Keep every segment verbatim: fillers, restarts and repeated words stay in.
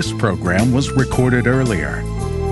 This program was recorded earlier.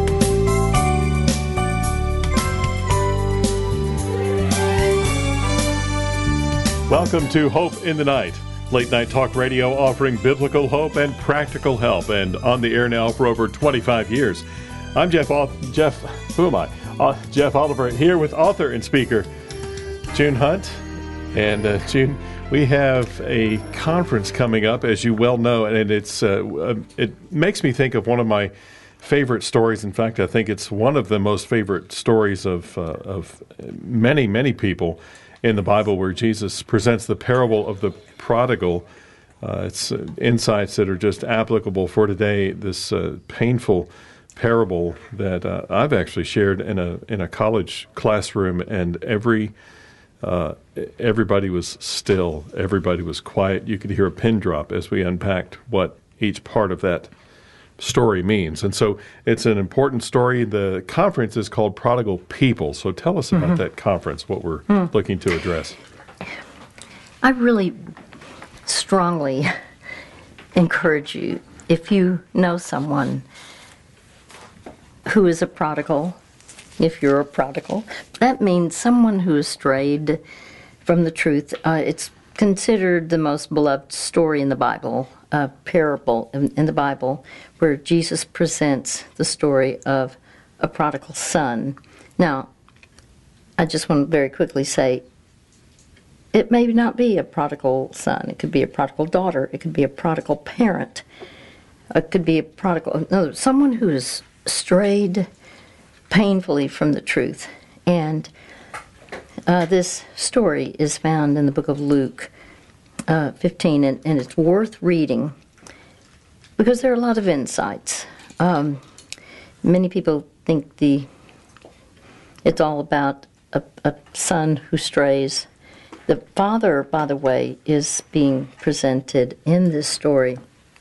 Welcome to Hope in the Night, late night talk radio offering biblical hope and practical help, and on the air now for over twenty-five years. I'm Jeff, Al- Jeff, who am I? Uh, Jeff Oliver, here with author and speaker June Hunt. And uh, June, we have a conference coming up, as you well know, and it's uh, it makes me think of one of my favorite stories. In fact, I think it's one of the most favorite stories of uh, of many, many people in the Bible, where Jesus presents the parable of the prodigal. Uh, it's uh, insights that are just applicable for today. This uh, painful parable that uh, I've actually shared in a in a college classroom, and every uh, everybody was still. Everybody was quiet. You could hear a pin drop as we unpacked what each part of that story means. And so it's an important story. The conference is called Prodigal People. So tell us about mm-hmm. that conference, what we're mm. looking to address. I really strongly encourage you, if you know someone who is a prodigal, if you're a prodigal, that means someone who has strayed from the truth. Uh, it's considered the most beloved story in the Bible, a parable in, in the Bible, where Jesus presents the story of a prodigal son. Now, I just want to very quickly say, it may not be a prodigal son. It could be a prodigal daughter. It could be a prodigal parent. It could be a prodigal, no, someone who has strayed painfully from the truth. And uh, this story is found in the book of Luke uh, fifteen, and, and it's worth reading because there are a lot of insights. Um, many people think the it's all about a, a son who strays. The father, by the way, is being presented in this story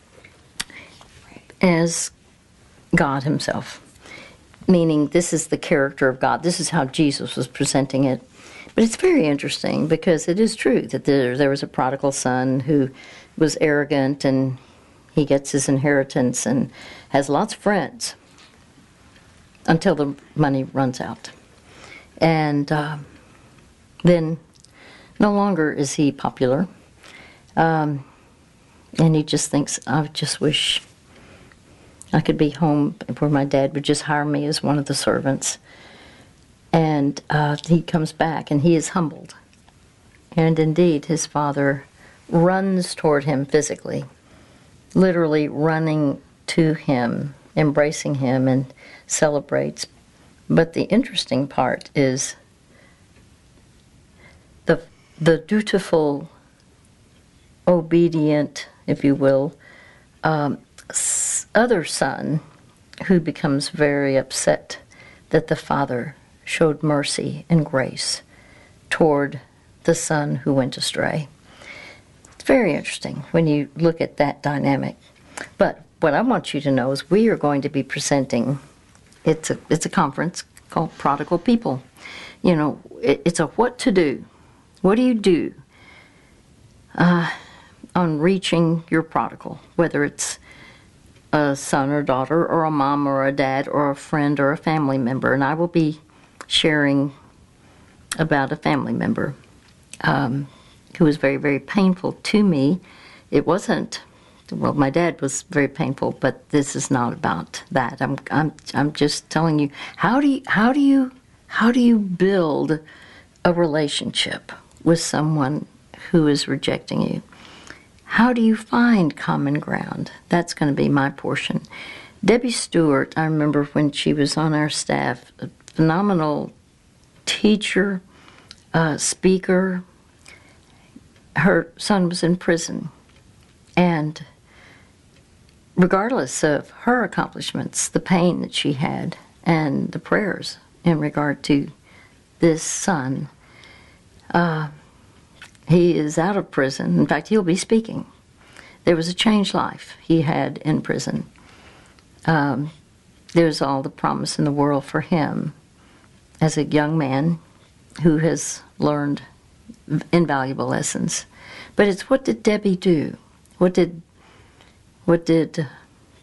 as God himself, meaning this is the character of God. This is how Jesus was presenting it. But it's very interesting because it is true that there, there was a prodigal son who was arrogant, and he gets his inheritance and has lots of friends until the money runs out. And uh, then no longer is he popular. Um, and he just thinks, I just wish I could be home where my dad would just hire me as one of the servants. And uh, he comes back, and he is humbled. And indeed, his father runs toward him physically, literally running to him, embracing him, and celebrates. But the interesting part is the the dutiful, obedient, if you will, um, other son who becomes very upset that the father showed mercy and grace toward the son who went astray. It's very interesting when you look at that dynamic. But what I want you to know is we are going to be presenting, it's a, it's a conference called Prodigal People. You know, it, it's a what to do. What do you do uh, on reaching your prodigal, whether it's a son or daughter or a mom or a dad or a friend or a family member. And I will be sharing about a family member um, who was very, very painful to me. It wasn't, well, my dad was very painful, but this is not about that. I'm, I'm, I'm just telling you, how do you, how do you, how do you build a relationship with someone who is rejecting you? How do you find common ground? That's going to be my portion. Debbie Stewart, I remember when she was on our staff, a phenomenal teacher, uh, speaker. Her son was in prison. And regardless of her accomplishments, the pain that she had and the prayers in regard to this son, uh, he is out of prison. In fact, he'll be speaking. There was a changed life he had in prison. Um, there's all the promise in the world for him as a young man who has learned invaluable lessons. But it's what did Debbie do? What did what did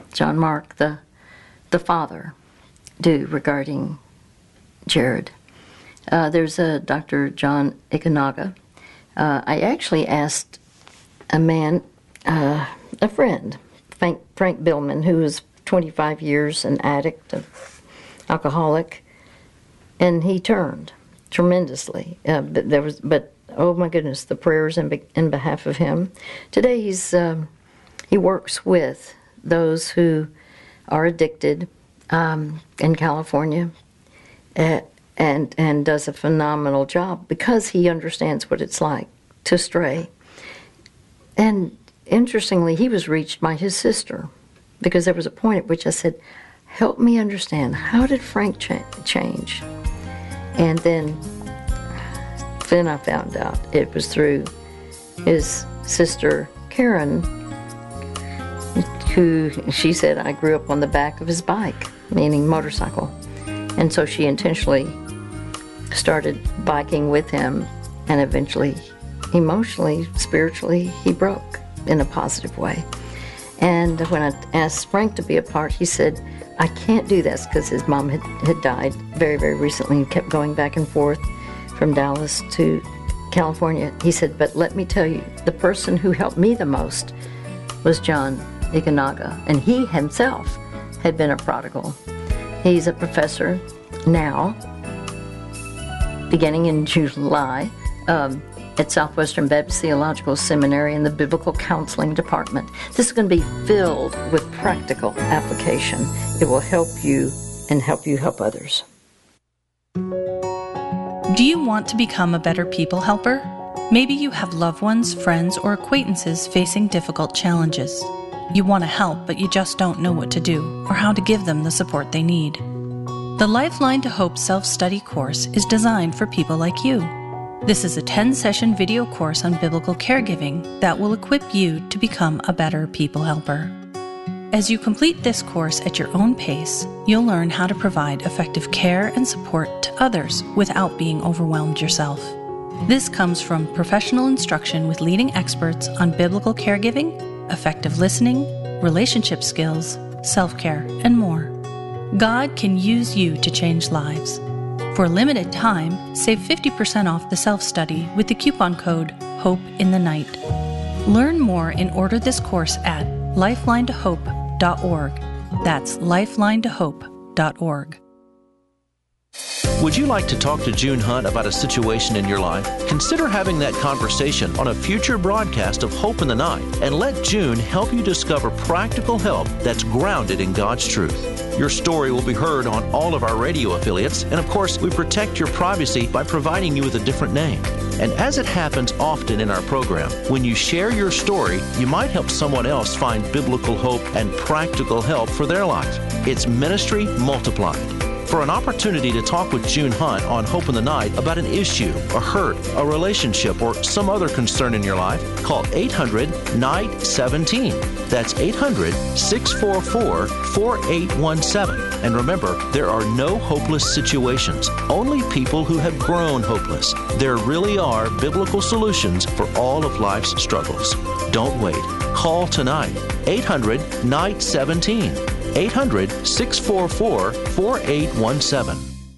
John Mark, the the father, do regarding Jared. Uh, there's a Doctor John Ikenaga. Uh, I actually asked a man, uh, a friend, Frank, Frank Billman, who was twenty-five years an addict, an alcoholic, and he turned tremendously. Uh, but there was, but oh my goodness, the prayers in, be, in behalf of him. Today he's um, he works with those who are addicted um, in California, uh, and and does a phenomenal job because he understands what it's like to stray. And interestingly, he was reached by his sister, because there was a point at which I said, help me understand, how did Frank cha- change? And then, then I found out it was through his sister, Karen, who, she said, I grew up on the back of his bike, meaning motorcycle. And so she intentionally started biking with him, and eventually, emotionally, spiritually, he broke in a positive way. And when I asked Frank to be a part, he said, I can't do this, because his mom had, had died very, very recently and kept going back and forth from Dallas to California. He said, but let me tell you, the person who helped me the most was John Ikenaga, and he himself had been a prodigal. He's a professor now, beginning in July, um, at Southwestern Baptist Theological Seminary in the Biblical Counseling Department. This is going to be filled with practical application. It will help you and help you help others. Do you want to become a better people helper? Maybe you have loved ones, friends, or acquaintances facing difficult challenges. You want to help, but you just don't know what to do or how to give them the support they need. The Lifeline to Hope self-study course is designed for people like you. This is a ten-session video course on biblical caregiving that will equip you to become a better people helper. As you complete this course at your own pace, you'll learn how to provide effective care and support to others without being overwhelmed yourself. This comes from professional instruction with leading experts on biblical caregiving, effective listening, relationship skills, self-care, and more. God can use you to change lives. For a limited time, save fifty percent off the self-study with the coupon code HOPE in the Night. Learn more and order this course at lifeline to hope dot org. That's lifeline to hope dot org. Would you like to talk to June Hunt about a situation in your life? Consider having that conversation on a future broadcast of Hope in the Night, and let June help you discover practical help that's grounded in God's truth. Your story will be heard on all of our radio affiliates, and of course, we protect your privacy by providing you with a different name. And as it happens often in our program, when you share your story, you might help someone else find biblical hope and practical help for their life. It's ministry multiplied. For an opportunity to talk with June Hunt on Hope in the Night about an issue, a hurt, a relationship, or some other concern in your life, call eight hundred night seventeen. That's eight hundred, six four four, four eight one seven. And remember, there are no hopeless situations, only people who have grown hopeless. There really are biblical solutions for all of life's struggles. Don't wait. Call tonight. eight hundred night seventeen. eight hundred, six four four, four eight one seven.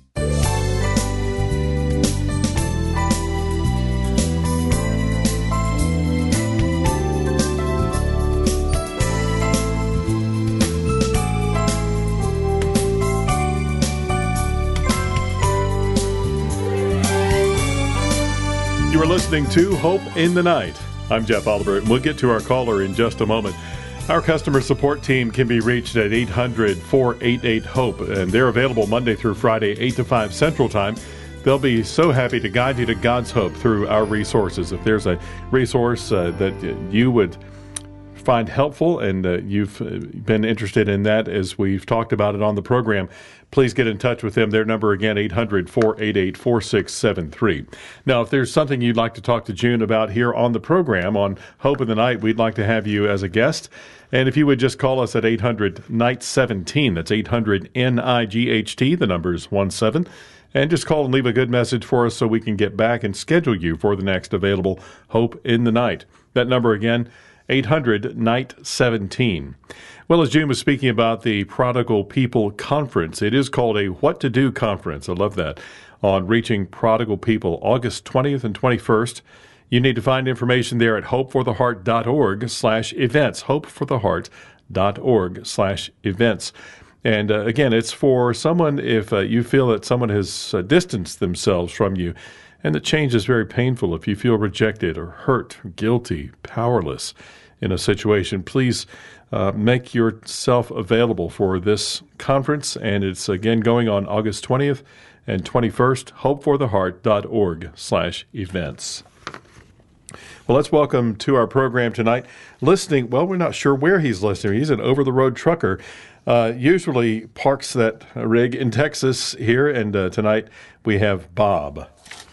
You are listening to Hope in the Night. I'm Jeff Oliver, and we'll get to our caller in just a moment. Our customer support team can be reached at eight hundred, four eight eight, HOPE, and they're available Monday through Friday, eight to five Central Time. They'll be so happy to guide you to God's hope through our resources. If there's a resource uh, that you would find helpful and uh, you've been interested in that as we've talked about it on the program, please get in touch with them. Their number again, eight hundred, four eight eight, four six seven three. Now, if there's something you'd like to talk to June about here on the program on Hope in the Night, we'd like to have you as a guest. And if you would just call us at eight hundred, night seventeen, that's eight hundred, N I G H T, the number's one seven, and just call and leave a good message for us so we can get back and schedule you for the next available Hope in the Night. That number again, eight hundred, N I G H T, seventeen. Well, as June was speaking about the Prodigal People Conference, it is called a What to Do Conference. I love that. On Reaching Prodigal People, August twentieth and twenty-first. You need to find information there at hopefortheheart.org slash events, hopefortheheart.org slash events. And uh, again, it's for someone if uh, you feel that someone has uh, distanced themselves from you, and the change is very painful. If you feel rejected or hurt, guilty, powerless in a situation, please uh, make yourself available for this conference. And it's again going on August twentieth and twenty-first, hopefortheheart.org slash events. Well, let's welcome to our program tonight, listening, well, we're not sure where he's listening. He's an over-the-road trucker, uh, usually parks that rig in Texas here, and uh, tonight we have Bob.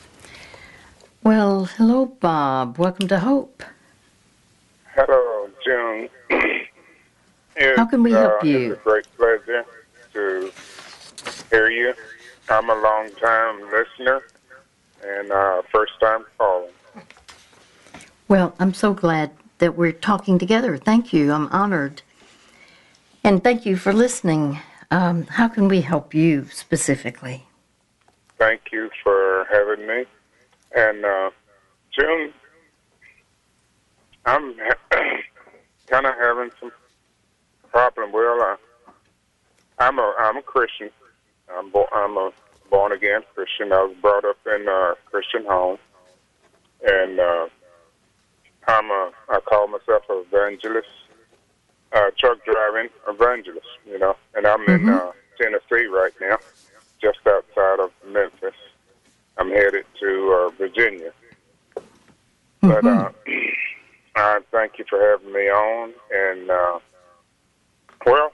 Well, hello, Bob. Welcome to Hope. Hello, June. How can we help uh, you? It's a great pleasure to hear you. I'm a long-time listener and uh, first-time caller. Well, I'm so glad that we're talking together. Thank you. I'm honored. And thank you for listening. Um, how can we help you specifically? Thank you for having me. And, uh, June, I'm ha- kind of having some problem. Well, uh, I'm a I'm a Christian. I'm, bo- I'm a born-again Christian. I was brought up in a Christian home. And, uh, I'm a, I call myself an evangelist, uh, truck driving evangelist, you know, and I'm mm-hmm. in uh, Tennessee right now, just outside of Memphis. I'm headed to uh, Virginia. Mm-hmm. But uh, I thank you for having me on. And, uh, well,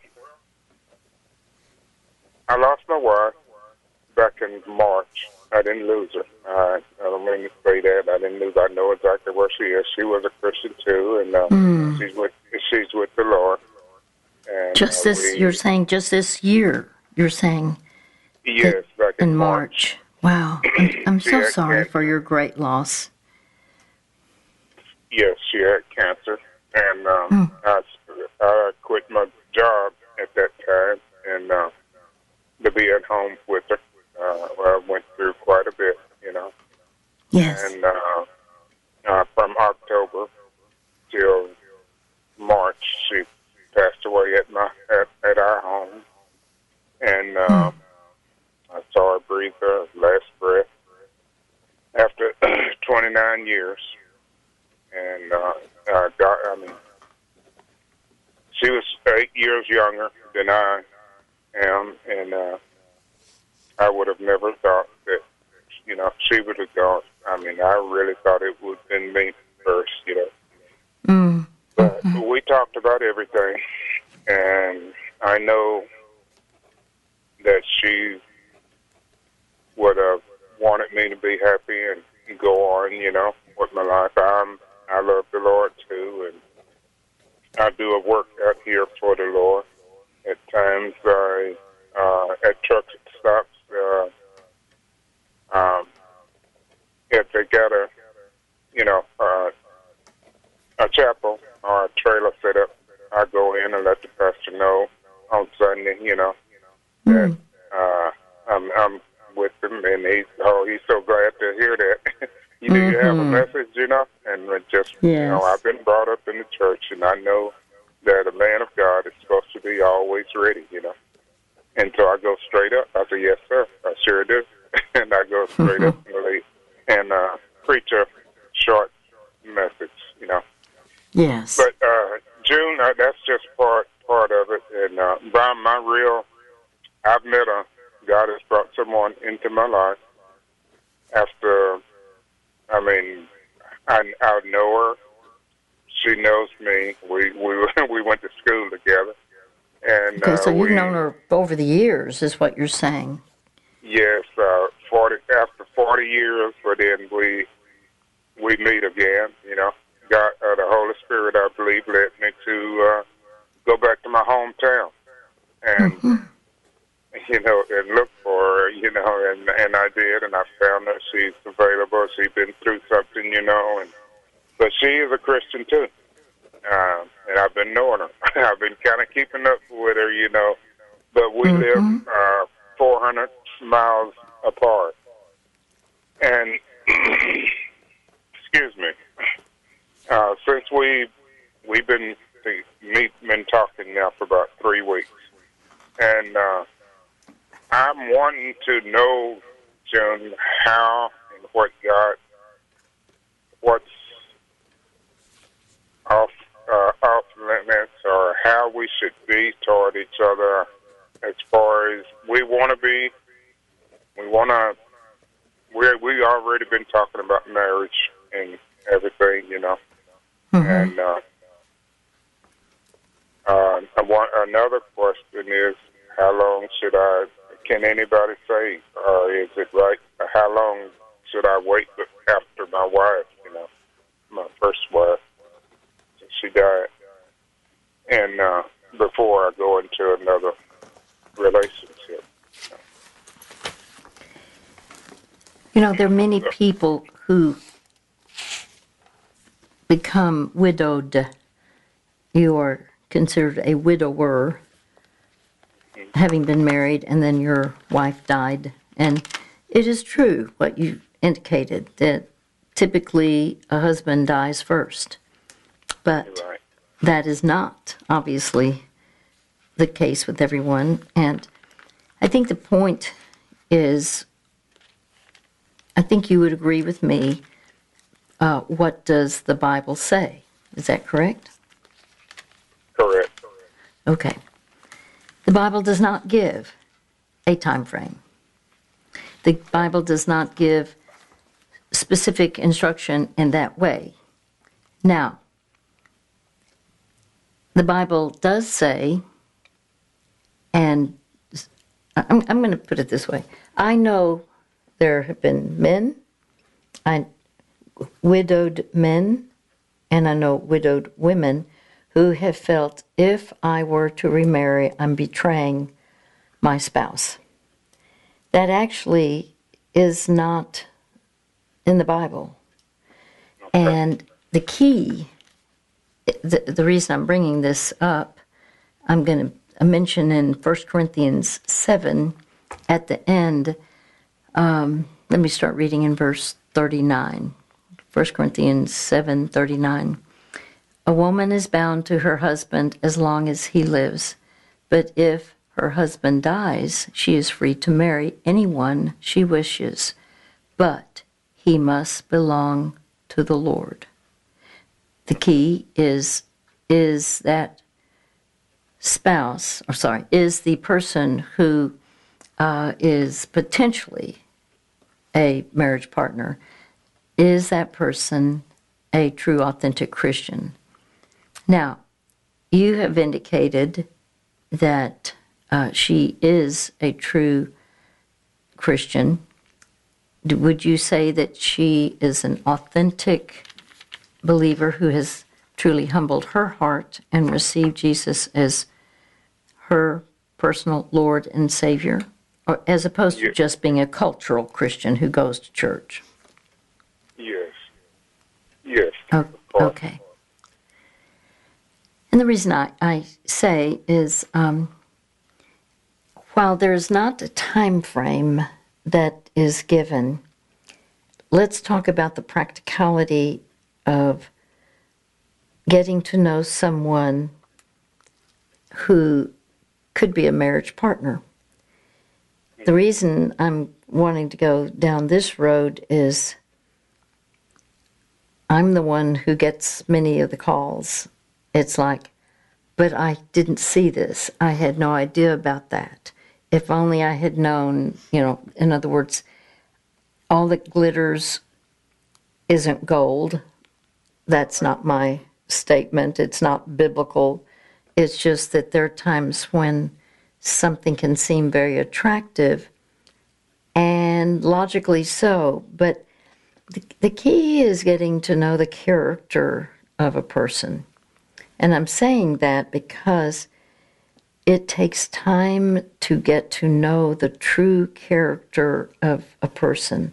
I lost my wife back in March. I didn't lose her. I, I don't mean to say that. I didn't lose her. I know exactly where she is. She was a Christian too, and uh, mm. she's with she's with the Lord. And, just uh, this, we, you're saying, just this year. You're saying. Yes, back in, in March. March. Wow, I'm, I'm so sorry cancer. for your great loss. Yes, she had cancer, and um, mm. I, I quit my job at that time, and uh, to be at home with her. Uh, well, I went through quite a bit, you know. Yes. And uh, uh, from October till March, she passed away at my at, at our home, and uh, mm. I saw her breathe her last breath after twenty-nine years. And uh, uh, got, I mean, she was eight years younger than I am, and. Uh, I would have never thought that, you know, she would have gone. I mean, I really thought it would have been me first, you know. Mm. But Mm-hmm. we talked about everything, and I know that she would have wanted me to be happy and go on, you know, with my life. I'm, I love the Lord, too, and I do a work out here for the Lord. At times, I, uh, at truck stops, Uh, um, if they got a, you know, uh, a chapel or a trailer set up, I go in and let the pastor know on Sunday, you know, that mm. uh, I'm, I'm with him, and he's oh, he's so glad to hear that. you mm-hmm. do have a message, you know, and it just, yes. you know, I've been brought up in the church, and I know that a man of God is supposed to be always ready, you know. And so I go straight up. I say, yes, sir, I sure do. And I go straight up and, leave and uh, preach a short message, you know. Yes. But, uh, June, uh, that's just part part of it. And uh, by my real, I've met a, God has brought someone into my life after, I mean, I, I know her. She knows me. We, we, we went to school together. And, okay, so uh, you've we, known her over the years, is what you're saying. Yes, uh, forty after forty years, but then we we meet again. You know, God, uh, the Holy Spirit, I believe, led me to uh, go back to my hometown, and mm-hmm. you know, and look for her. You know, and and I did, and I found her. She's available. She's been through something, you know, and but she is a Christian too. uh, and I've been knowing her. I've been kind of keeping up with her, you know. But we Mm-hmm. live uh, four hundred miles apart. And, excuse me, uh, since we, we've been, me, been talking now for about three weeks. And uh, I'm wanting to know, June, how and what God, what's off, uh, off limits, or how we should be toward each other as far as we want to be. We want to, we we already been talking about marriage and everything, you know. Mm-hmm. And uh, uh, I want, another question is, how long should I, can anybody say, or is it right, how long should I wait after my wife, you know, my first wife, since she died, and uh, before I go into another relationship? You know, there are many people who become widowed. You are considered a widower, having been married, and then your wife died. And it is true what you indicated, that typically a husband dies first. But Right. that is not, obviously, the case with everyone. And I think the point is, I think you would agree with me, uh, what does the Bible say? Is that correct? Correct. Okay. The Bible does not give a time frame. The Bible does not give specific instruction in that way. Now, the Bible does say, and I'm, I'm going to put it this way. I know there have been men, I, widowed men, and I know widowed women who have felt, if I were to remarry, I'm betraying my spouse. That actually is not in the Bible. And the key, the, the reason I'm bringing this up, I'm going to mention in First Corinthians seven at the end. Um, let me start reading in verse thirty-nine. First Corinthians seven thirty-nine. A woman is bound to her husband as long as he lives, but if her husband dies, she is free to marry anyone she wishes, but he must belong to the Lord. The key is, is that spouse, or sorry, is the person who uh, is potentially a marriage partner, is that person a true, authentic Christian? Now, you have indicated that uh, she is a true Christian. Would you say that she is an authentic believer who has truly humbled her heart and received Jesus as her personal Lord and Savior, or as opposed to Yes. just being a cultural Christian who goes to church? Yes. Yes. Oh, of course. okay. And the reason I, I say is, um, while there's not a time frame that is given, let's talk about the practicality of getting to know someone who could be a marriage partner. The reason I'm wanting to go down this road is I'm the one who gets many of the calls. It's like, but I didn't see this. I had no idea about that. If only I had known, you know, in other words, all that glitters isn't gold. That's not my statement. It's not biblical. It's just that there are times when something can seem very attractive, and logically so, but the, the key is getting to know the character of a person. And I'm saying that because it takes time to get to know the true character of a person,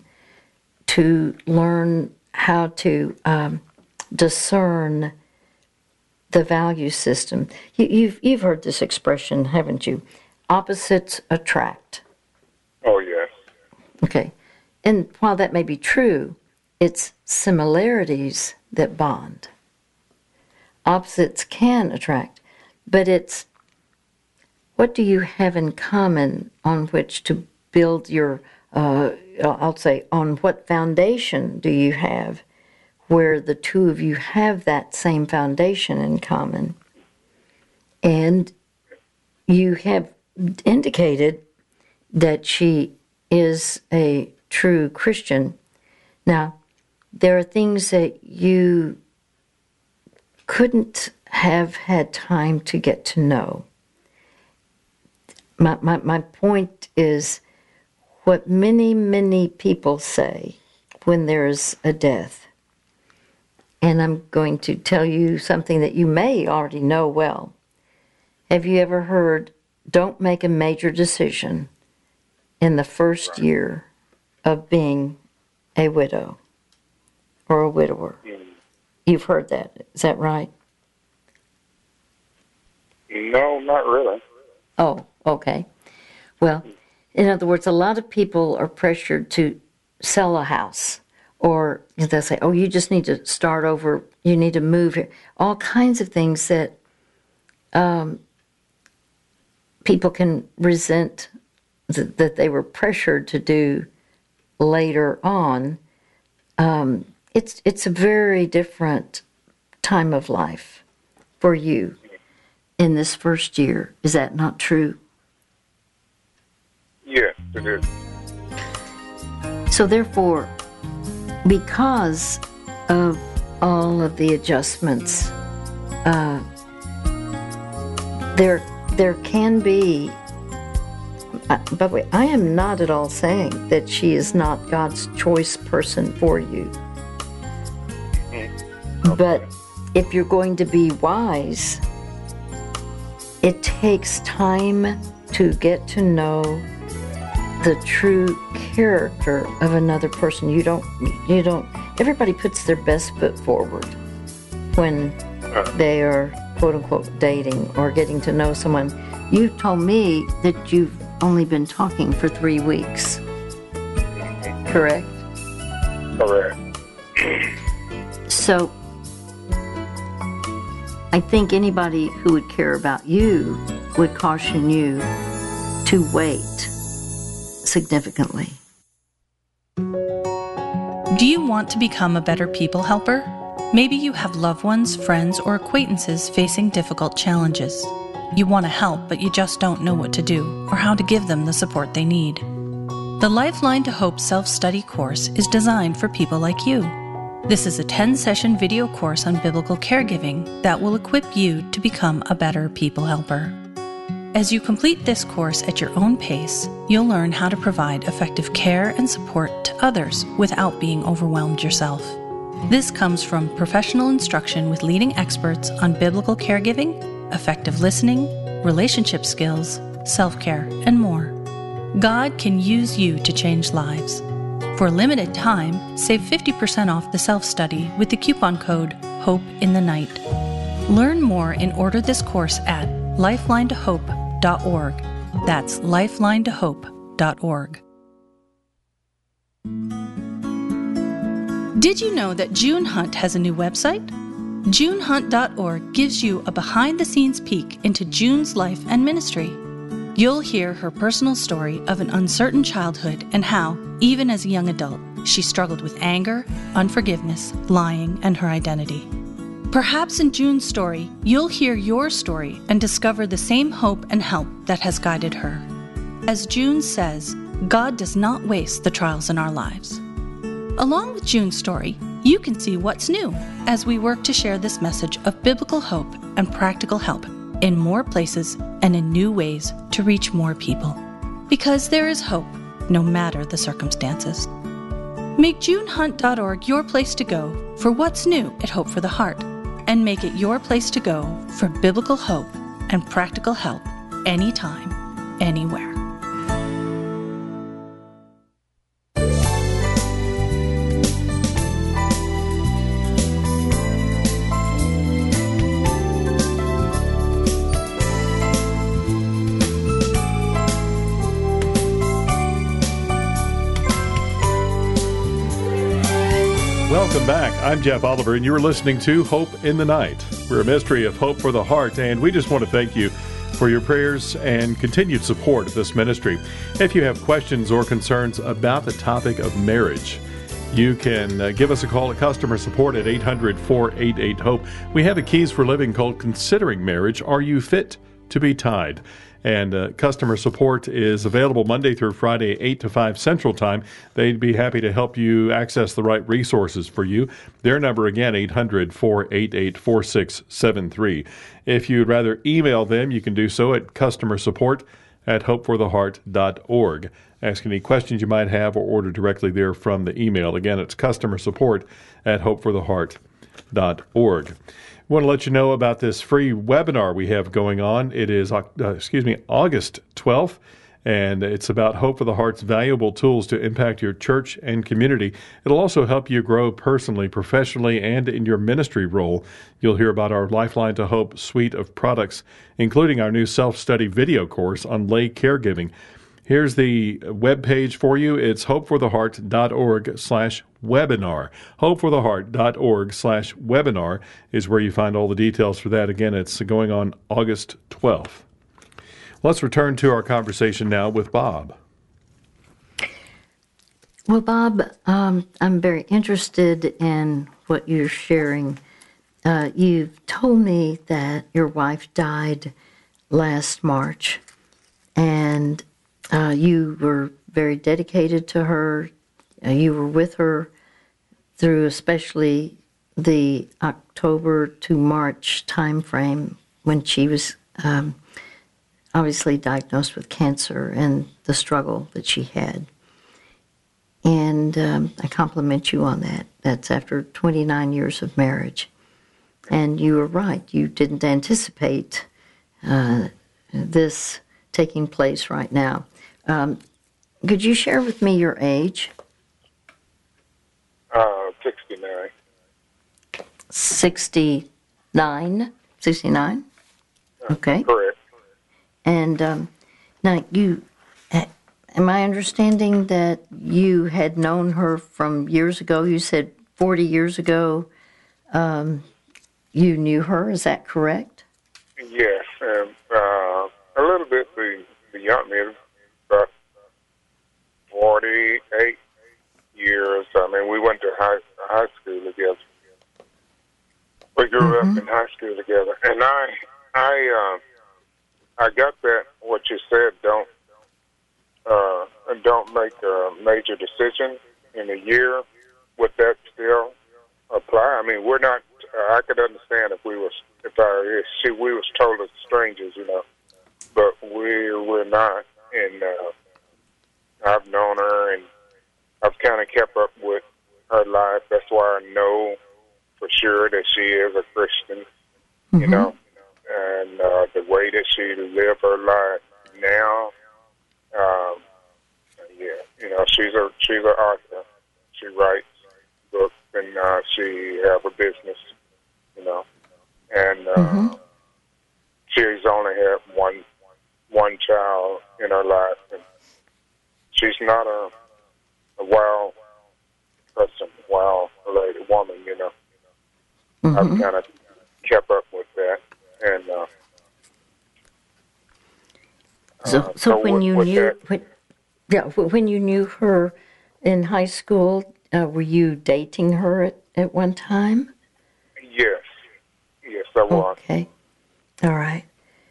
to learn how to um, discern the value system. You, you've you've heard this expression, haven't you? Opposites attract. Oh, yes. Okay. And while that may be true, it's similarities that bond. Opposites can attract, but it's what do you have in common on which to build your, uh, I'll say, on what foundation do you have where the two of you have that same foundation in common? And you have indicated that she is a true Christian. Now, there are things that you couldn't have had time to get to know. My, my, my point is what many, many people say when there's a death. And I'm going to tell you something that you may already know well. Have you ever heard, don't make a major decision in the first year of being a widow or a widower? You've heard that. Is that right? No, not really. Oh, okay. Well, in other words, a lot of people are pressured to sell a house, or they'll say, oh, you just need to start over, you need to move here. All kinds of things that um, people can resent th- that they were pressured to do later on. Um, it's it's a very different time of life for you in this first year. Is that not true? Yes, it is. So therefore, because of all of the adjustments, uh, there there can be. Uh, by the way, I am not at all saying that she is not God's choice person for you. But if you're going to be wise, it takes time to get to know the true character of another person. You don't, you don't, everybody puts their best foot forward when they are, quote unquote, dating or getting to know someone. You told me that you've only been talking for three weeks. Correct? Correct. So, I think anybody who would care about you would caution you to wait significantly. Do you want to become a better people helper? Maybe you have loved ones, friends, or acquaintances facing difficult challenges. You want to help, but you just don't know what to do or how to give them the support they need. The Lifeline to Hope self-study course is designed for people like you. This is a ten-session video course on biblical caregiving that will equip you to become a better people helper. As you complete this course at your own pace, you'll learn how to provide effective care and support to others without being overwhelmed yourself. This comes from professional instruction with leading experts on biblical caregiving, effective listening, relationship skills, self-care, and more. God can use you to change lives. For a limited time, save fifty percent off the self-study with the coupon code HOPE in the Night. Learn more and order this course at lifeline to hope dot org. That's lifeline to hope dot org. Did you know that June Hunt has a new website? june hunt dot org gives you a behind-the-scenes peek into June's life and ministry. You'll hear her personal story of an uncertain childhood and how, even as a young adult, she struggled with anger, unforgiveness, lying, and her identity. Perhaps in June's story, you'll hear your story and discover the same hope and help that has guided her. As June says, God does not waste the trials in our lives. Along with June's story, you can see what's new as we work to share this message of biblical hope and practical help in more places and in new ways to reach more people. Because there is hope, no matter the circumstances. Make june hunt dot org your place to go for what's new at Hope for the Heart, and make it your place to go for biblical hope and practical help anytime, anywhere. Welcome back. I'm Jeff Oliver, and you are listening to Hope in the Night. We're a ministry of hope for the heart, and we just want to thank you for your prayers and continued support of this ministry. If you have questions or concerns about the topic of marriage, you can uh, give us a call at customer support at eight hundred, four eight eight, HOPE. We have a Keys for Living called Considering Marriage. Are you fit to be tied? And uh, customer support is available Monday through Friday, eight to five Central Time. They'd be happy to help you access the right resources for you. Their number again, eight hundred, four eight eight, four six seven three. If you'd rather email them, you can do so at customer support at hope for the heart dot org. Ask any questions you might have or order directly there from the email. Again, it's customer support at hope for the heart dot org. I want to let you know about this free webinar we have going on. It is, uh, excuse me, August twelfth, and it's about Hope for the Heart's valuable tools to impact your church and community. It'll also help you grow personally, professionally, and in your ministry role. You'll hear about our Lifeline to Hope suite of products, including our new self-study video course on lay caregiving. Here's the webpage for you. It's hope for the heart dot org slash webinar. hope for the heart dot org slash webinar is where you find all the details for that. Again, it's going on August twelfth. Let's return to our conversation now with Bob. Well, Bob, um, I'm very interested in what you're sharing. Uh, you've told me that your wife died last March, and Uh, you were very dedicated to her. Uh, you were with her through especially the October to March time frame when she was um, obviously diagnosed with cancer and the struggle that she had. And um, I compliment you on that. That's after twenty-nine years of marriage. And you were right. You didn't anticipate uh, this taking place right now. Um, could you share with me your age? Uh, sixty-nine. sixty-nine? sixty-nine? Okay. Correct. And um, now, you, am I understanding that you had known her from years ago? You said forty years ago um, you knew her. Is that correct? Yes. Um, uh, a little bit be- beyond me. About forty-eight years. I mean, we went to high high school together. We grew mm-hmm. up in high school together, and I, I, uh, I got that. What you said. Don't, uh, don't make a major decision in a year. Would that still apply? I mean, we're not. Uh, I could understand if we was, if I, if she, we was total strangers, you know, but we were not. And uh, I've known her, and I've kind of kept up with her life. That's why I know for sure that she is a Christian, mm-hmm. you know, and uh, the way that she live her life now, um, yeah, you know, she's a she's an author. She writes books, and uh, she have a business, you know, and uh, mm-hmm. she's only had one. one child in her life, and she's not a, a wild person, wild lady woman, you know. Mm-hmm. I've kind of kept up with that, and uh, so, uh, so, so when with, you with knew, that, when, yeah, when you knew her in high school, uh, were you dating her at, at one time? Yes, yes, I was. Okay, all right.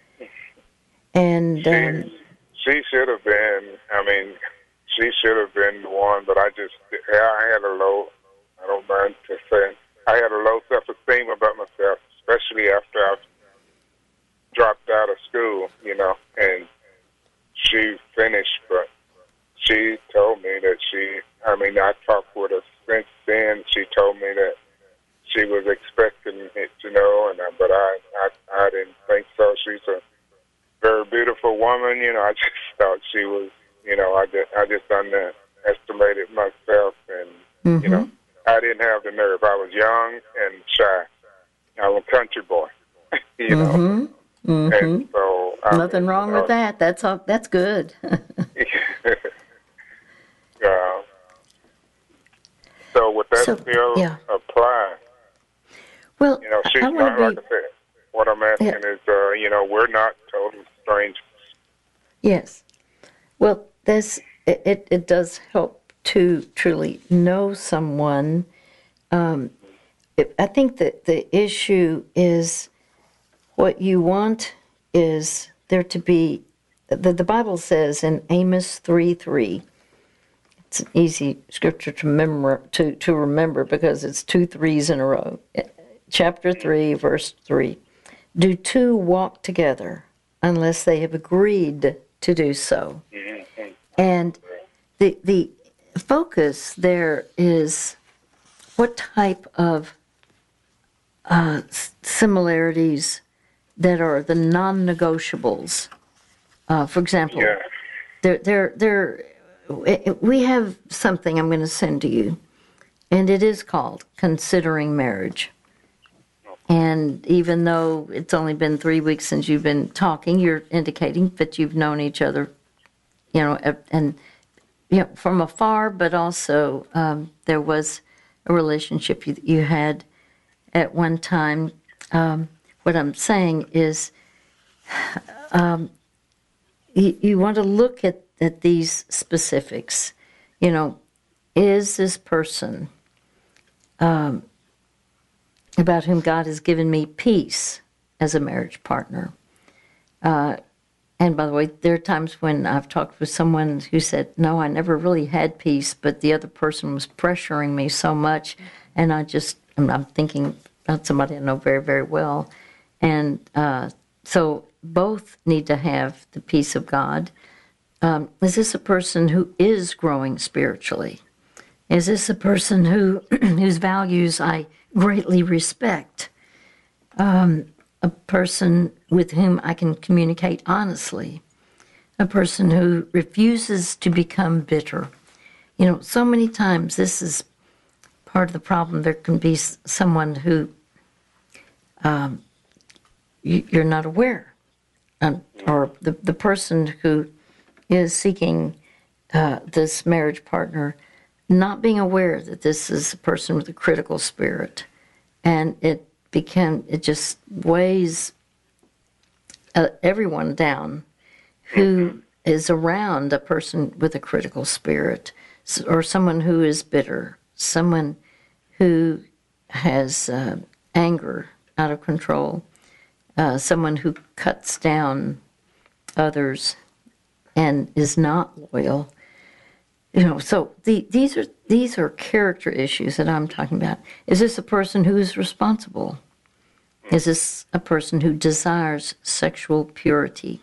And um, she, she should have been. I mean, she should have been the one. But I just, I had a low. I don't mind to say, I had a low self-esteem about myself, especially after I dropped out of school. You know, and she finished, but she told me that she. I mean, I talked with her since then. She told me that she was expecting it, you know, and but I, I, I didn't think so. She's a very beautiful woman, you know. I just thought she was, you know, I just, I just underestimated myself, and mm-hmm. you know, I didn't have the nerve. I was young and shy. I'm a country boy, you mm-hmm. know. Mm-hmm. And so I nothing mean, wrong you know, with that. That's all, that's good. uh, so with that So, still yeah. apply. Well, You know, she's I, I not, want like to be... I said, what I'm asking Yeah. is, uh, you know, we're not total strangers. Yes. Well, this it, it, it does help to truly know someone. Um, it, I think that the issue is what you want is there to be, the, the Bible says in Amos three three, it's an easy scripture to remember, to, to remember because it's two threes in a row. Chapter three, verse three. Do two walk together unless they have agreed to do so? And the the focus there is what type of uh, similarities that are the non-negotiables. Uh, for example, Yeah. there there there we have something I'm going to send to you, and it is called Considering Marriage. And even though it's only been three weeks since you've been talking, you're indicating that you've known each other, you know, and you know, from afar, but also um, there was a relationship you, you had at one time. Um, what I'm saying is um, you, you want to look at, at these specifics. You know, is this person um, about whom God has given me peace as a marriage partner? Uh, and by the way, there are times when I've talked with someone who said, no, I never really had peace, but the other person was pressuring me so much, and I just, I'm, I'm thinking about somebody I know very, very well. And uh, so both need to have the peace of God. Um, is this a person who is growing spiritually? Is this a person who whose values I greatly respect? Um, a person with whom I can communicate honestly? A person who refuses to become bitter? You know, so many times this is part of the problem. There can be someone who um, you, you're not aware, um, or the, the person who is seeking uh, this marriage partner not being aware that this is a person with a critical spirit, and it became it just weighs uh, everyone down who is around a person with a critical spirit, or someone who is bitter, someone who has uh, anger out of control, uh, someone who cuts down others and is not loyal. You know, so the, these are these are character issues that I'm talking about. Is this a person who is responsible? Is this a person who desires sexual purity?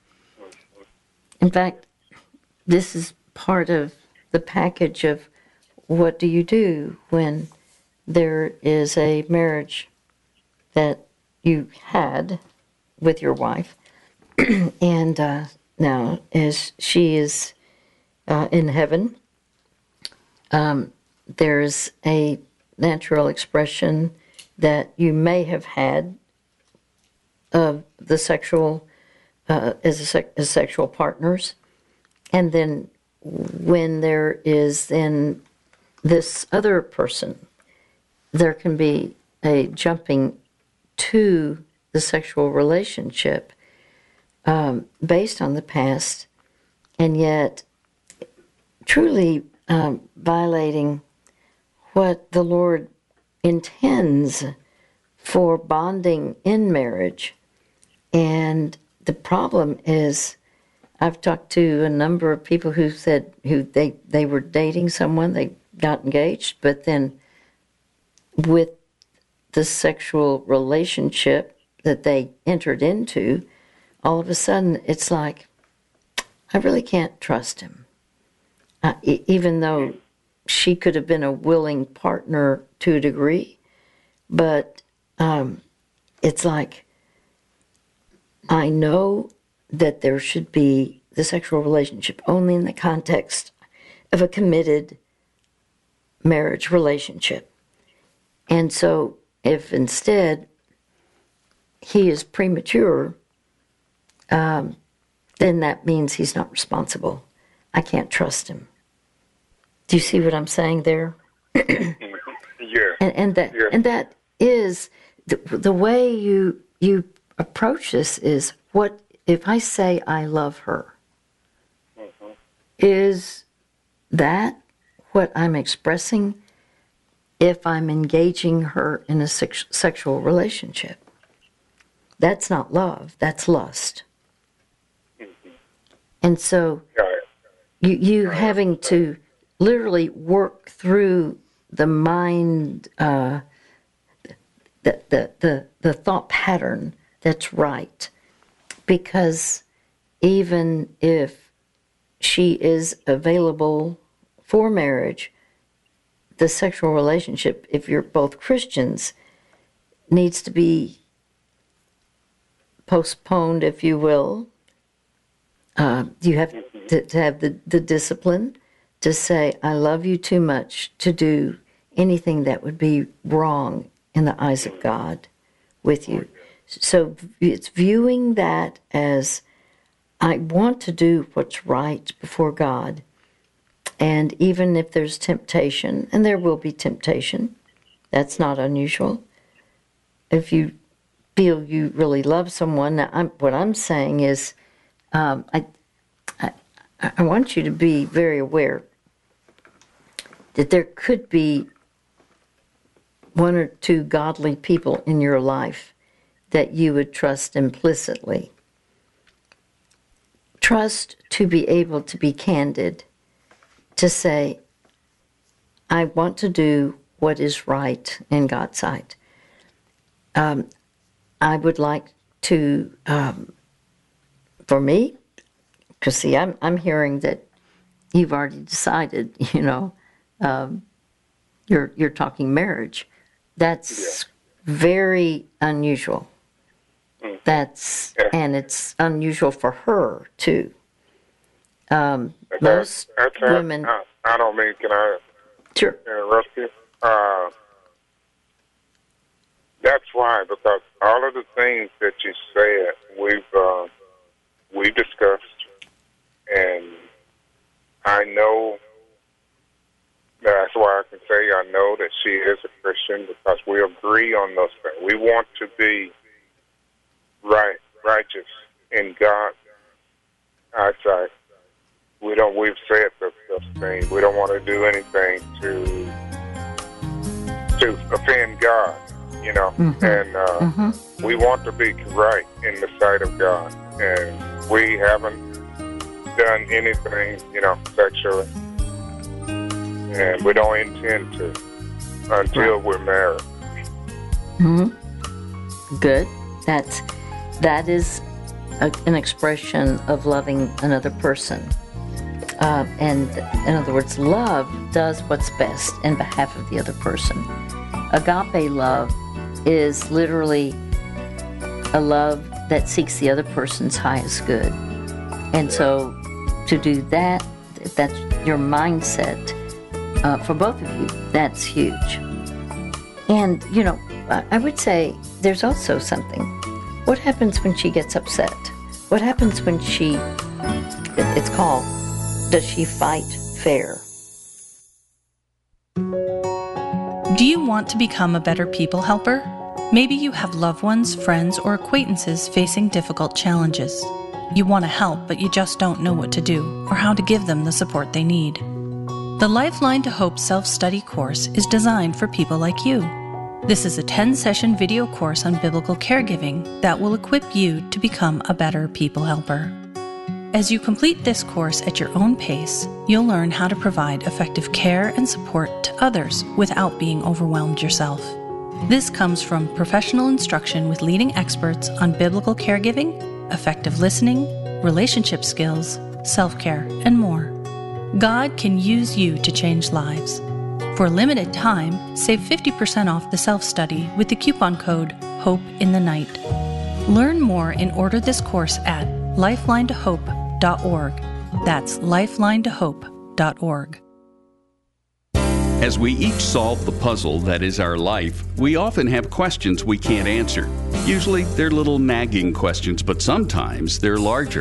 In fact, this is part of the package of what do you do when there is a marriage that you had with your wife, and uh, now as she is uh, in heaven, um, there's a natural expression that you may have had of the sexual uh, as, a sec- as sexual partners, and then when there is then this other person, there can be a jumping to the sexual relationship um, based on the past, and yet truly um, violating what the Lord intends for bonding in marriage. And the problem is, I've talked to a number of people who said who they, they were dating someone, they got engaged, but then with the sexual relationship that they entered into, all of a sudden it's like, I really can't trust him. Uh, e- even though she could have been a willing partner to a degree, but um, it's like, I know that there should be the sexual relationship only in the context of a committed marriage relationship. And so if instead he is premature, um, then that means he's not responsible. I can't trust him. Do you see what I'm saying there? And, and that Yeah. and that is the, the way you you approach this is, what if I say I love her? Mm-hmm. Is that what I'm expressing if I'm engaging her in a sex, sexual relationship? That's not love, that's lust. Mm-hmm. And so Got it. you, you having to literally work through the mind, uh, the, the, the, the thought pattern that's right. Because even if she is available for marriage, the sexual relationship, if you're both Christians, needs to be postponed, if you will. Uh, you have to, to have the, the discipline to say, I love you too much to do anything that would be wrong in the eyes of God with you. So it's viewing that as, I want to do what's right before God. And even if there's temptation, and there will be temptation, that's not unusual. If you feel you really love someone, now I'm, what I'm saying is, um, I, I, I want you to be very aware that there could be one or two godly people in your life that you would trust implicitly. Trust to be able to be candid, to say, I want to do what is right in God's sight. Um, I would like to, um, for me, because see, I'm I'm hearing that you've already decided, you know, um, you're you're talking marriage. That's yeah. very unusual. Mm. That's yeah. and it's unusual for her too. Um, that's, most that's, women. I, I don't mean. Can I sure. interrupt you? Uh, that's why, because all of the things that you said, we've uh, we've discussed, and I know. That's why I can say I know that she is a Christian, because we agree on those things. We want to be right, righteous in God's eyesight. We don't. We've said those, those things. We don't want to do anything to to offend God, you know. Mm-hmm. And uh, mm-hmm. we want to be right in the sight of God. And we haven't done anything, you know, sexually. And we don't intend to until right. we're married. Mm-hmm. Good. That's that is a, an expression of loving another person. Uh, and in other words, love does what's best in behalf of the other person. Agape love is literally a love that seeks the other person's highest good. And so to do that, if that's your mindset, Uh, for both of you, that's huge. And, you know, I would say there's also something. What happens when she gets upset? What happens when she, it's called, does she fight fair? Do you want to become a better people helper? Maybe you have loved ones, friends, or acquaintances facing difficult challenges. You want to help, but you just don't know what to do or how to give them the support they need. The Lifeline to Hope self-study course is designed for people like you. This is a ten-session video course on biblical caregiving that will equip you to become a better people helper. As you complete this course at your own pace, you'll learn how to provide effective care and support to others without being overwhelmed yourself. This comes from professional instruction with leading experts on biblical caregiving, effective listening, relationship skills, self-care, and more. God can use you to change lives. For a limited time, save fifty percent off the self-study with the coupon code HOPE in the night. Learn more and order this course at lifeline to hope dot org. That's lifeline to hope dot org. As we each solve the puzzle that is our life, we often have questions we can't answer. Usually they're little nagging questions, but sometimes they're larger.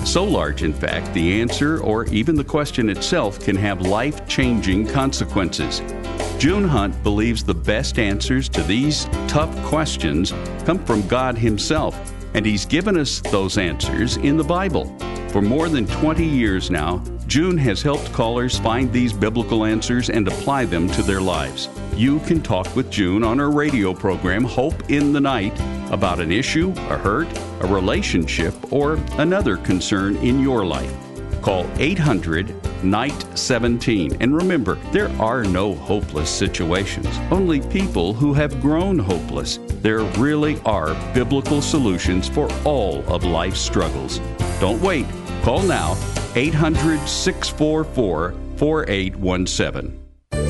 So large, in fact, the answer or even the question itself can have life-changing consequences. June Hunt believes the best answers to these tough questions come from God Himself, and He's given us those answers in the Bible. For more than twenty years now, June has helped callers find these biblical answers and apply them to their lives. You can talk with June on her radio program, Hope in the Night, about an issue, a hurt, a relationship, or another concern in your life. Call eight hundred night seventeen. And remember, there are no hopeless situations, only people who have grown hopeless. There really are biblical solutions for all of life's struggles. Don't wait. Call now, eight hundred, six four four, four eight one seven.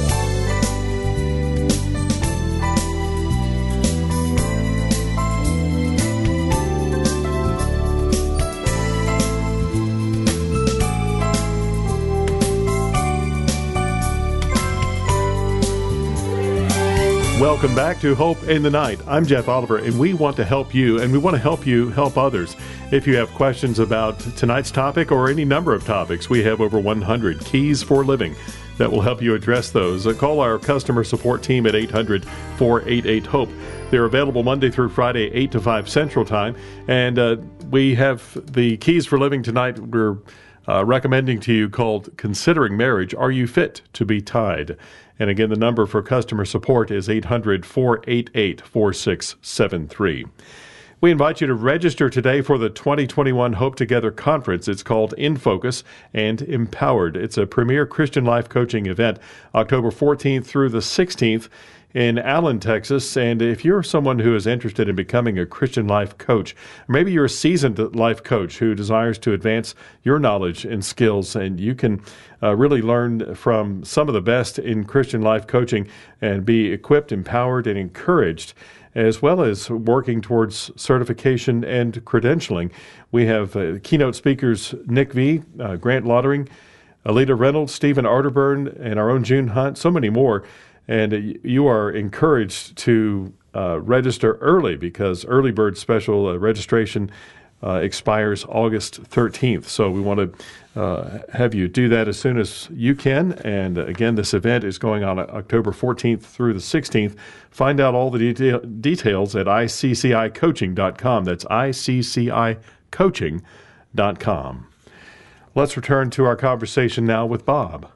Welcome back to Hope in the Night. I'm Jeff Oliver, and we want to help you, and we want to help you help others. If you have questions about tonight's topic or any number of topics, we have over one hundred keys for living that will help you address those. Uh, call our customer support team at eight hundred, four eight eight, HOPE. They're available Monday through Friday, eight to five Central Time. And uh, we have the keys for living tonight we're uh, recommending to you called Considering Marriage. Are You Fit to Be Tied? And again, the number for customer support is eight hundred, four eight eight, four six seven three. We invite you to register today for the twenty twenty-one Hope Together Conference. It's called In Focus and Empowered. It's a premier Christian life coaching event, October fourteenth through the sixteenth in Allen, Texas. And if you're someone who is interested in becoming a Christian life coach, or maybe you're a seasoned life coach who desires to advance your knowledge and skills, and you can uh, really learn from some of the best in Christian life coaching and be equipped, empowered, and encouraged, as well as working towards certification and credentialing. We have uh, keynote speakers Nick V., uh, Grant Lottering, Alita Reynolds, Stephen Arterburn, and our own June Hunt, so many more. And uh, you are encouraged to uh, register early because early bird special uh, registration uh, expires August thirteenth. So we want to uh, have you do that as soon as you can. And uh, again, this event is going on October fourteenth through the sixteenth. Find out all the detail- details at I C C I coaching dot com. That's I C C I coaching dot com. Let's return to our conversation now with Bob.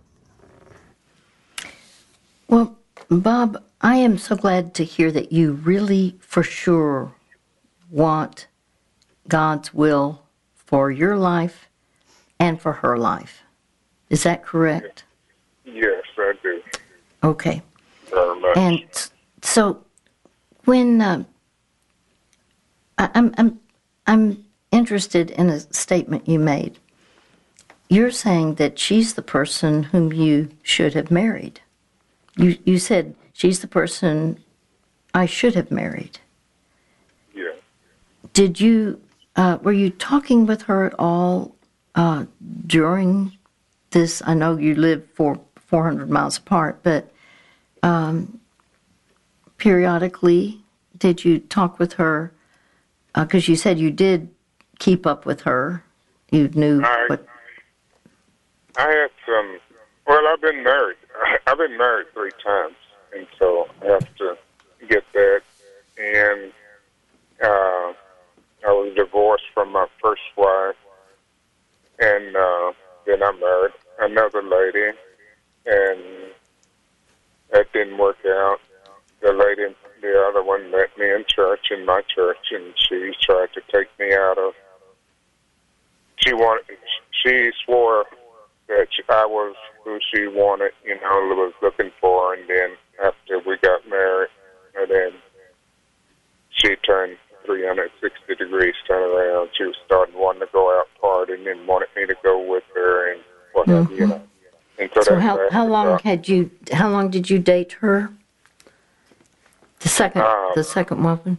Well, Bob, I am so glad to hear that you really for sure want God's will for your life and for her life. Is that correct? Yes, I do. Okay. Very much. And so when uh, I, I'm, I'm, I'm interested in a statement you made. You're saying that she's the person whom you should have married. You you said she's the person I should have married. Yeah. Did you uh, were you talking with her at all uh, during this? I know you live for four hundred miles apart, but um, periodically, did you talk with her? Because uh, you said you did keep up with her. You knew I, what. I had some. Well, I've been married. I've been married three times, and so I have to get that. And uh, I was divorced from my first wife, and uh, then I married another lady, and that didn't work out. The lady, the other one, met me in church, in my church, and she tried to take me out of. She wanted. She swore that I was who she wanted, you know, was looking for, and then after we got married, and then she turned three hundred sixty degrees, turned around. She was starting wanting to go out partying and wanted me to go with her and whatever, mm-hmm. you know. And so so how how long about, had you? How long did you date her? The second, uh, the second woman.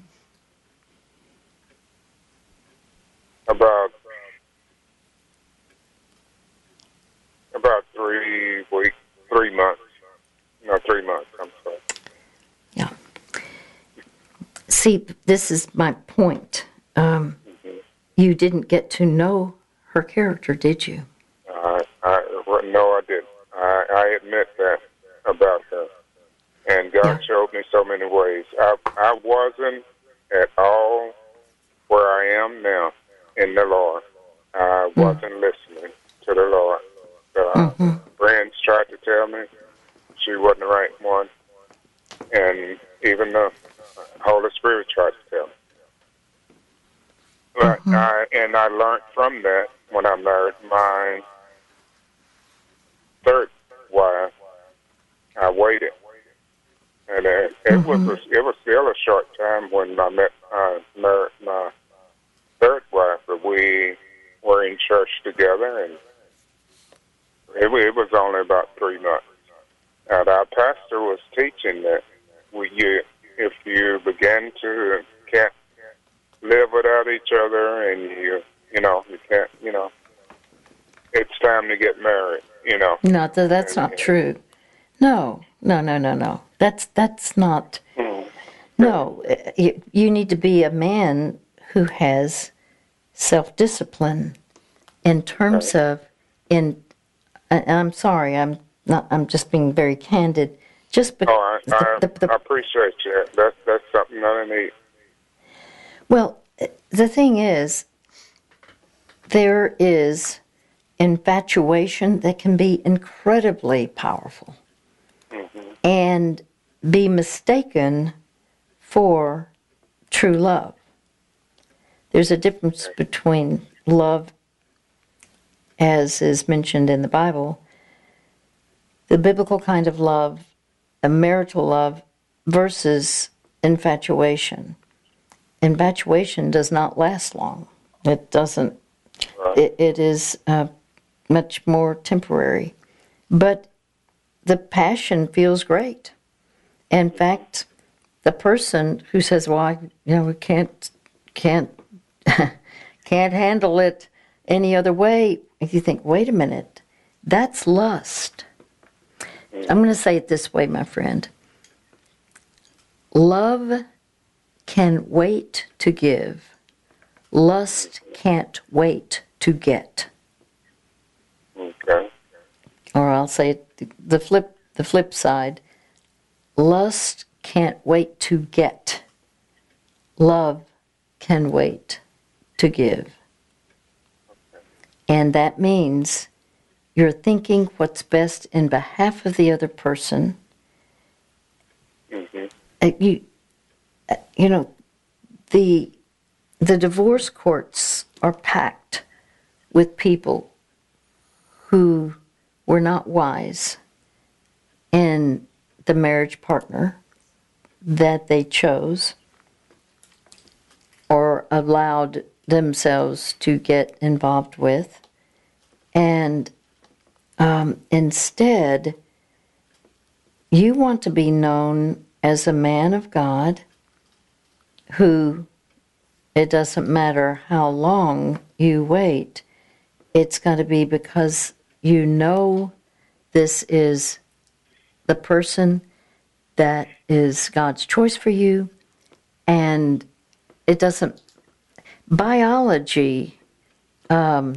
About. About three weeks, three months. No, three months, I'm sorry. Yeah. See, this is my point. Um, mm-hmm. You didn't get to know her character, did you? Uh, I, well, no, I didn't. I, I admit that about her. And God Yeah. showed me so many ways. I, I wasn't at all where I am now in the Lord. I wasn't listening to the Lord. Uh, Mhm. Friends tried to tell me she wasn't the right one. And even the Holy Spirit tried to tell me. But Mhm. I, and I learned from that when I married my third wife. I waited, and it, it Mhm. was a, it was still a short time when I met uh, married my third wife. But we were in church together, and it, wa- it was only about three months. And our pastor was teaching that we, you, if you begin to can't live without each other, and you, you know, you can't, you know, it's time to get married, you know. No, th- that's not true. No, no, no, no, no. That's that's not. Mm. No, uh, you, you need to be a man who has self-discipline in terms of in. And I'm sorry, I'm not. I'm just being very candid. Just because Oh, I, I, the, the, I appreciate you. That's that's something that I need. well, the thing is, there is infatuation that can be incredibly powerful Mm-hmm. and be mistaken for true love. There's a difference between love, as is mentioned in the Bible, the biblical kind of love, a marital love, versus infatuation. Infatuation does not last long. It doesn't. Right. It, it is uh, much more temporary. But the passion feels great. In fact, the person who says, "Well, I, you know, we can't, can't, can't handle it any other way," if you think, "Wait a minute, that's lust." I'm going to say it this way, my friend. Love can wait to give. Lust can't wait to get. Okay. Or I'll say it the flip the flip side. Lust can't wait to get. Love can wait to give. And that means you're thinking what's best in behalf of the other person. Mm-hmm. Uh, you, uh, you know, the the divorce courts are packed with people who were not wise in the marriage partner that they chose or allowed themselves to get involved with. And um, instead, you want to be known as a man of God who, it doesn't matter how long you wait, it's got to be because you know this is the person that is God's choice for you, and it doesn't. Biology, um,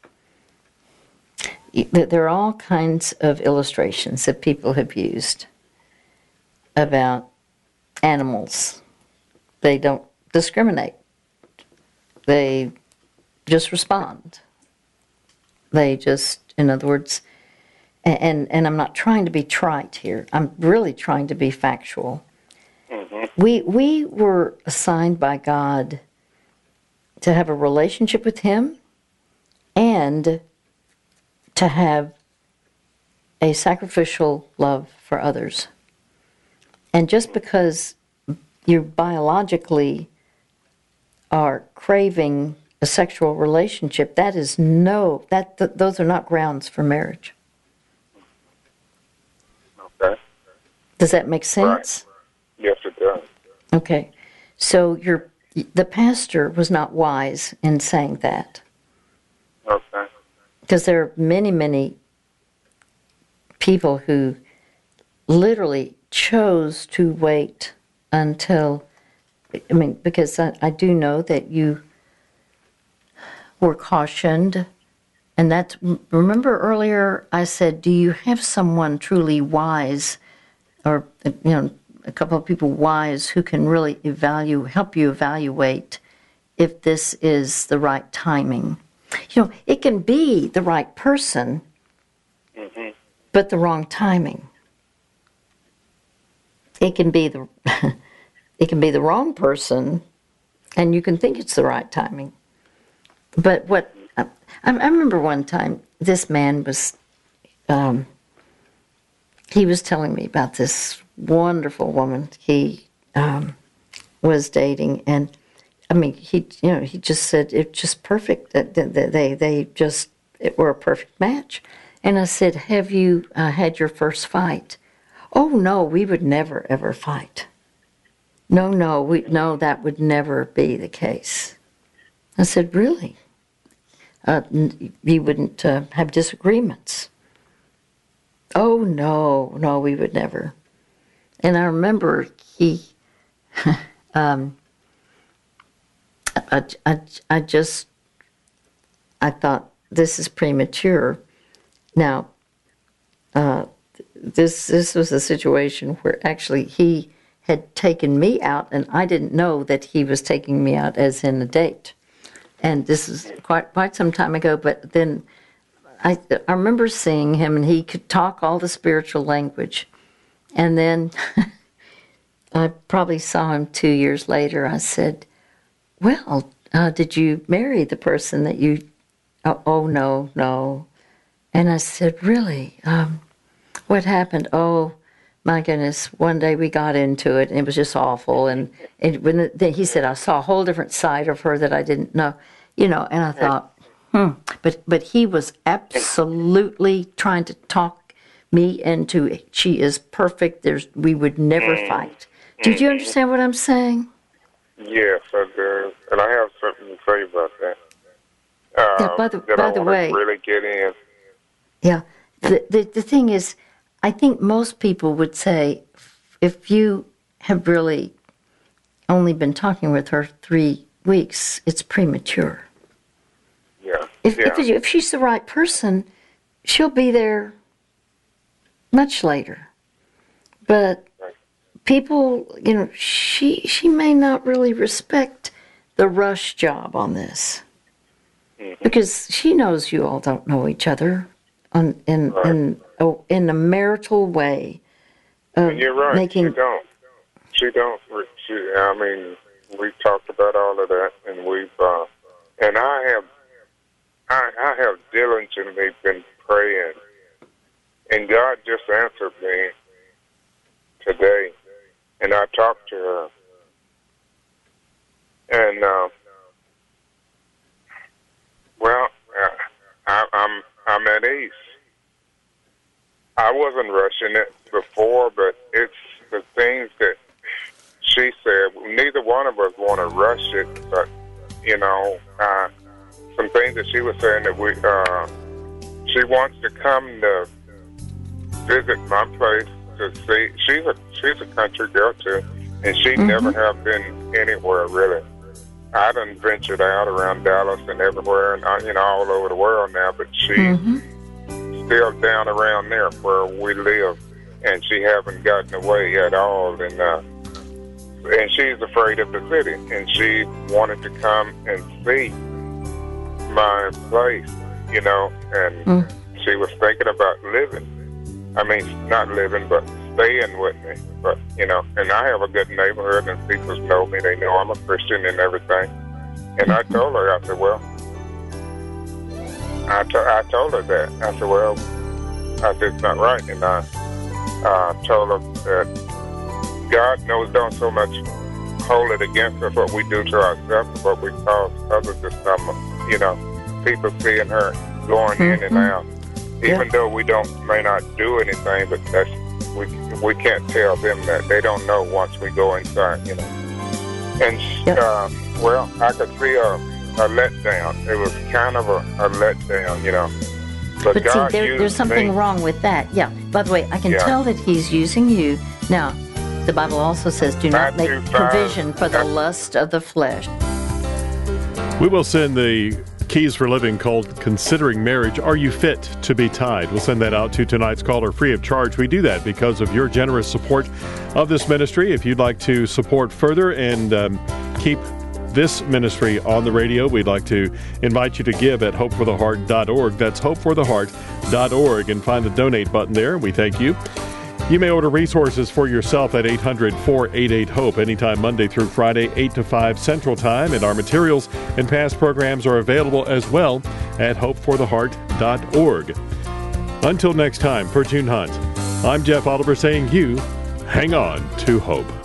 there are all kinds of illustrations that people have used about animals. They don't discriminate. They just respond. They just, in other words, and, and I'm not trying to be trite here. I'm really trying to be factual. Mm-hmm. We we were assigned by God to have a relationship with Him and to have a sacrificial love for others. And just because you biologically are craving a sexual relationship, that is no, that th- those are not grounds for marriage. Okay. Does that make sense? Right. Yes, it does. Okay. So your the pastor was not wise in saying that. Okay. Because there are many, many people who literally chose to wait until, I mean, because I, I do know that you were cautioned And that's, remember earlier I said, do you have someone truly wise, or, you know, a couple of people wise who can really evaluate, help you evaluate if this is the right timing? You know, it can be the right person, mm-hmm. but the wrong timing. It can be the it can be the wrong person, and you can think it's the right timing. But what I, I remember one time, this man was um, he was telling me about this wonderful woman he um, was dating, and I mean, he you know he just said it's just perfect. That they they just it were a perfect match. And I said, "Have you uh, had your first fight?" "Oh no, we would never ever fight. No, no, we no, that would never be the case." I said, "Really? Uh, you wouldn't uh, have disagreements?" "Oh no, no, we would never." And I remember he, um, I, I, I just, I thought, this is premature. Now, uh, this this was a situation where actually he had taken me out, and I didn't know that he was taking me out as in a date. And this is quite quite some time ago, but then I, I remember seeing him, and he could talk all the spiritual language. And then I probably saw him two years later. I said, "Well, uh, did you marry the person that you..." Oh, oh no, no. And I said, "Really? Um, what happened?" "Oh, my goodness, one day we got into it, and it was just awful." And, and when it, then he said, "I saw a whole different side of her that I didn't know." You know, and I thought, hmm. But, but he was absolutely trying to talk me into, she is perfect, There's we would never fight. Did you understand what I'm saying? Yes, I do. And I have something to say about that. Uh, yeah, by the, that by I the want way, to really get in. Yeah. The, the the thing is, I think most people would say, if you have really only been talking with her three weeks, it's premature. Yeah. If yeah. if, if she's the right person, she'll be there much later. But right. people, you know, she she may not really respect the rush job on this. Mm-hmm. Because she knows you all don't know each other on, in right. in oh, in a marital way. Of You're right. Making... She don't. She don't. She, I mean, we've talked about all of that, and we've uh, and I have I, I have diligently been praying, and God just answered me today, and I talked to her, and. Uh, Well, uh, I, I'm I'm at ease. I wasn't rushing it before, but it's the things that she said. Neither one of us want to rush it, but you know, uh, some things that she was saying that we uh, she wants to come to visit my place to see. She's a she's a country girl too, and she mm-hmm. never have been anywhere really. I done ventured out around Dallas and everywhere, and you know, all over the world now. But she's mm-hmm. still down around there where we live, and she haven't gotten away at all. And uh, and she's afraid of the city, and she wanted to come and see my place, you know. And mm. she was thinking about living. I mean, not living, but staying with me. But, you know, and I have a good neighborhood, and people know me. They know I'm a Christian and everything. And I told her, I said, well, I, to, I told her that. I said, well, I said, it's not right. And I uh, told her that God knows don't so much hold it against us what we do to ourselves, but we cause others to stumble. You know, people seeing her going mm-hmm. in and out. Even yeah. though we don't may not do anything, but that's we we can't tell them that. They don't know once we go inside, you know. And yep. uh, well, I could see a, a letdown. It was kind of a, a letdown, you know. But, but God see, there, there's something me. wrong with that. Yeah. By the way, I can yeah. tell that He's using you. Now, the Bible also says, "Do not Matthew make five, provision for the lust of the flesh." We will send the Keys for Living called Considering Marriage. Are you fit to be tied? We'll send that out to tonight's caller free of charge. We do that because of your generous support of this ministry. If you'd like to support further and um, keep this ministry on the radio, we'd like to invite you to give at hope for the heart dot org. That's hope for the heart dot org, and find the donate button there. We thank you. You may order resources for yourself at eight hundred, four eight eight, HOPE anytime Monday through Friday, eight to five Central Time. And our materials and past programs are available as well at hope for the heart dot org. Until next time, for June Hunt, I'm Jeff Oliver saying you hang on to hope.